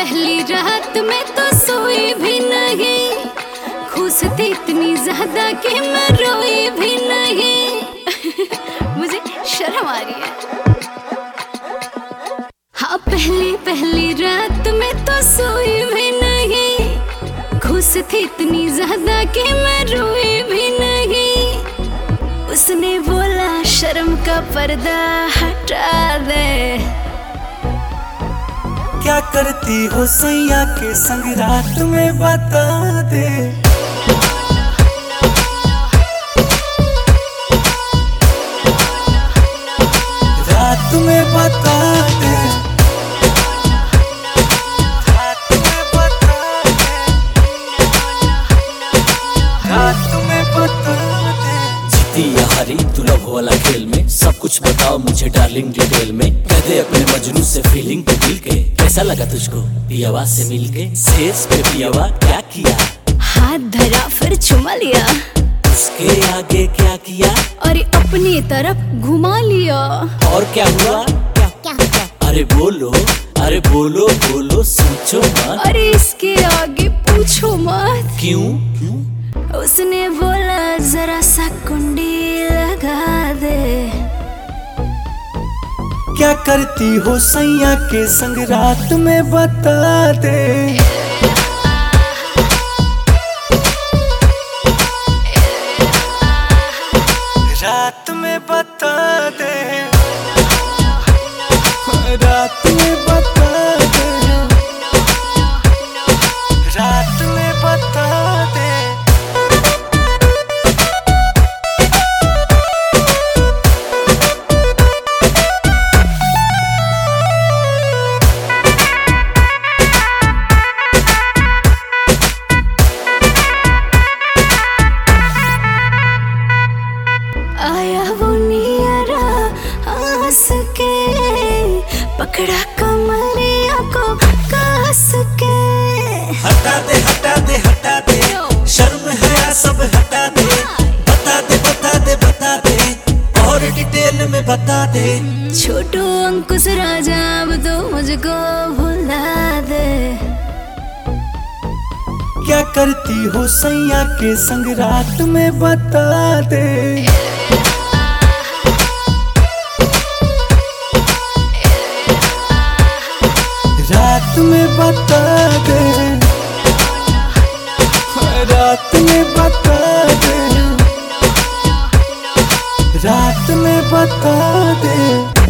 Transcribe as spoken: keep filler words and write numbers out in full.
पहली रात में तो सोई भी नहीं, खुश थी इतनी ज्यादा कि मैं रोई भी नहीं। मुझे शर्म आ रही है। हाँ पहली पहली रात में तो सोई भी नहीं, खुश थी इतनी ज्यादा कि मैं रोई भी नहीं। उसने बोला शर्म का पर्दा हटा दे। क्या करती हो सैया के संग रात में बता दे। रात में बता दे, रात में बता दे, रात में बता दे। जीती या हारी तू लव वाला खेल में, सब कुछ बताओ मुझे डार्लिंग डिटेल में। कह दे अपने मजनू से फीलिंग को दिल के, कैसा लगा तुझको पियावा से मिलके। सेज पे पियावा क्या किया, हाथ धरा फिर चुमा लिया, उसके आगे क्या किया, और अपनी तरफ घुमा लिया। और क्या हुआ, क्या क्या क्या, अरे बोलो अरे बोलो बोलो सोचो मत, अरे इसके आगे पूछो मत। क्यों क्यों? उसने बोला जरा सा कुंडी लगा दे। क्या करती हो सैया के संग रात में बता दे। रात में बता दे, रात में बता दे, रात में बता दे। आया वो नियरा हंस के, पकड़ा कमरिया को कस के। हटा दे हटा दे हटा दे, शर्म है सब हटा दे। बता दे बता दे बता दे, और डिटेल में बता दे। छोटू अंकुश राजा अब तो मुझको भुला दे। क्या करती हो सैया के संग रात में बता दे। रात में बता दे, रात में बता दे, रात में बता दे।